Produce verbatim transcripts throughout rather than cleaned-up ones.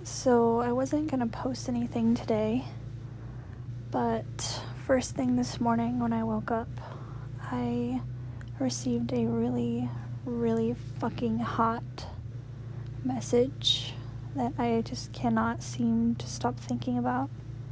So I wasn't gonna post anything today, but first thing this morning when I woke up, I received a really, really fucking hot message that I just cannot seem to stop thinking about.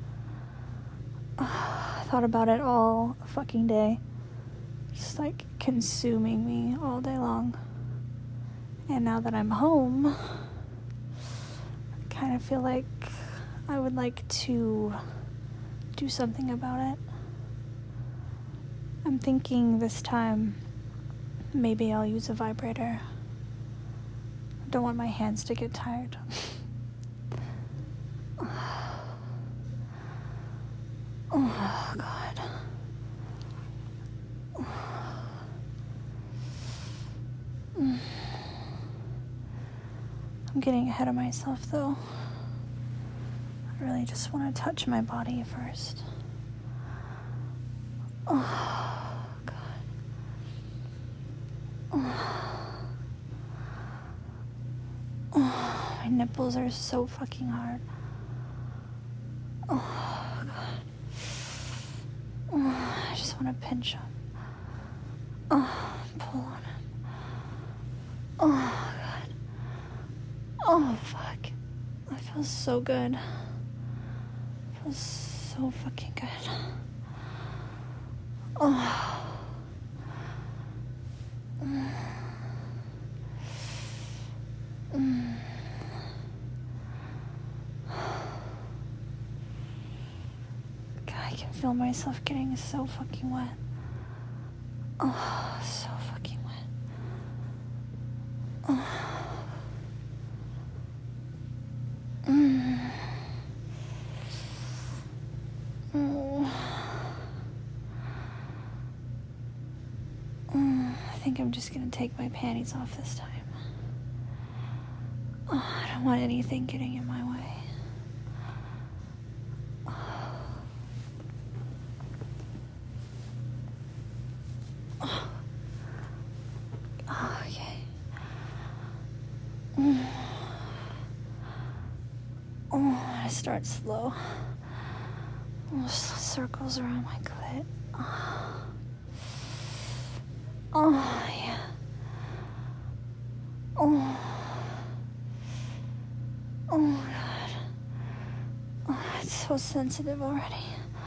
I thought about it all fucking day, just like consuming me all day long. And now that I'm home, I kind of feel like I would like to do something about it. I'm thinking this time maybe I'll use a vibrator. I don't want my hands to get tired. Oh, God. I'm getting ahead of myself, though. I really just want to touch my body first. Oh, God. Oh. Oh, my nipples are so fucking hard. Oh, God. Oh, I just want to pinch them. Oh, pull on them. Oh, God. Oh, fuck. That feels so good. It feels so fucking good. Oh. Mm. Mm. God, I can feel myself getting so fucking wet. Oh, so fucking wet. Oh. Mm. Oh. Mm. I think I'm just gonna take my panties off this time. Oh, I don't want anything getting in my way. Oh. Oh. Oh, okay. Mm. Oh, I start slow. Oh, circles around my clit. Oh, oh yeah. Oh. Oh, God. Oh, it's so sensitive already.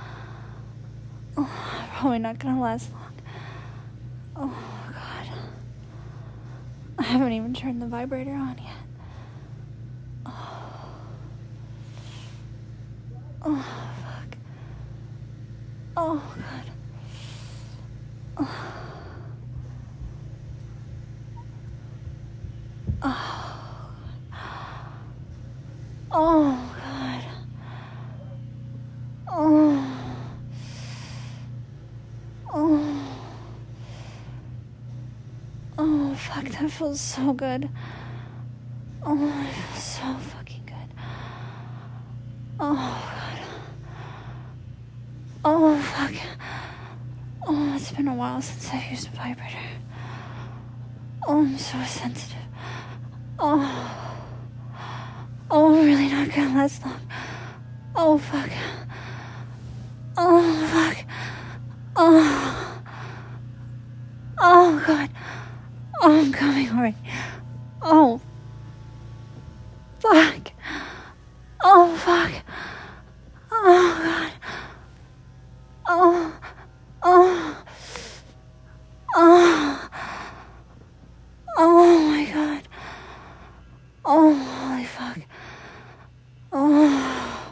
Oh, probably not gonna last long. Oh, God. I haven't even turned the vibrator on yet. Oh. Oh, fuck. Oh, God. Oh. Oh. Oh, God. Oh. Oh. Oh, fuck, that feels so good. Oh, it feels so fucking good. Oh, God. Oh, fuck. Oh, it's been a while since I've used a vibrator. Oh, I'm so sensitive. Oh. Oh, I'm really not gonna last long. Oh, fuck. Oh, fuck. Oh. Oh, God. Oh, I'm coming already. Oh. Fuck. Oh, fuck. Oh, God. Oh. Oh. Oh. Oh, my God. Oh, holy fuck. Oh.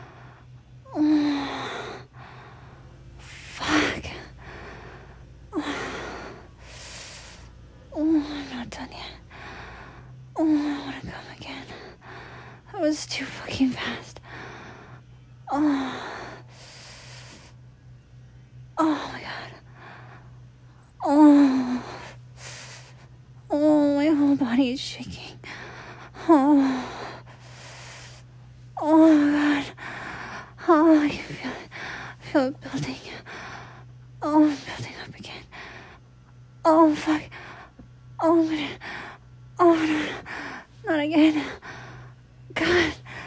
Oh. Fuck. Oh. Oh, I'm not done yet. Oh, I want to come again. That was too fucking fast. Oh. Oh, my God. Oh. Oh, my whole body is shaking. Oh. Oh, God. Oh, I can feel it. I feel it building. Oh, I'm building up again. Oh, fuck. Oh, my God. Oh, no, no. Not again. God.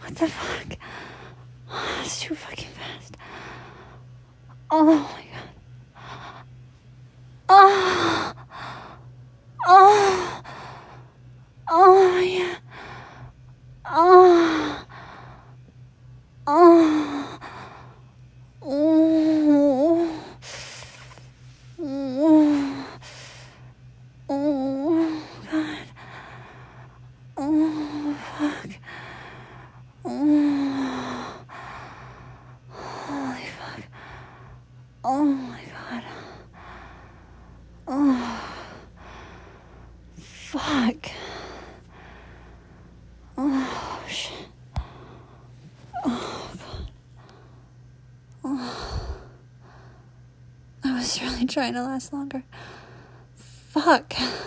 What the fuck? It's too fucking fast. Oh my god. Oh. Oh. Oh yeah. Oh. Oh. Oh. Oh. Oh god. Oh fuck. Oh. Holy fuck. Oh my god. Oh. Fuck. Oh shit. Oh god. Oh. I was really trying to last longer. Fuck.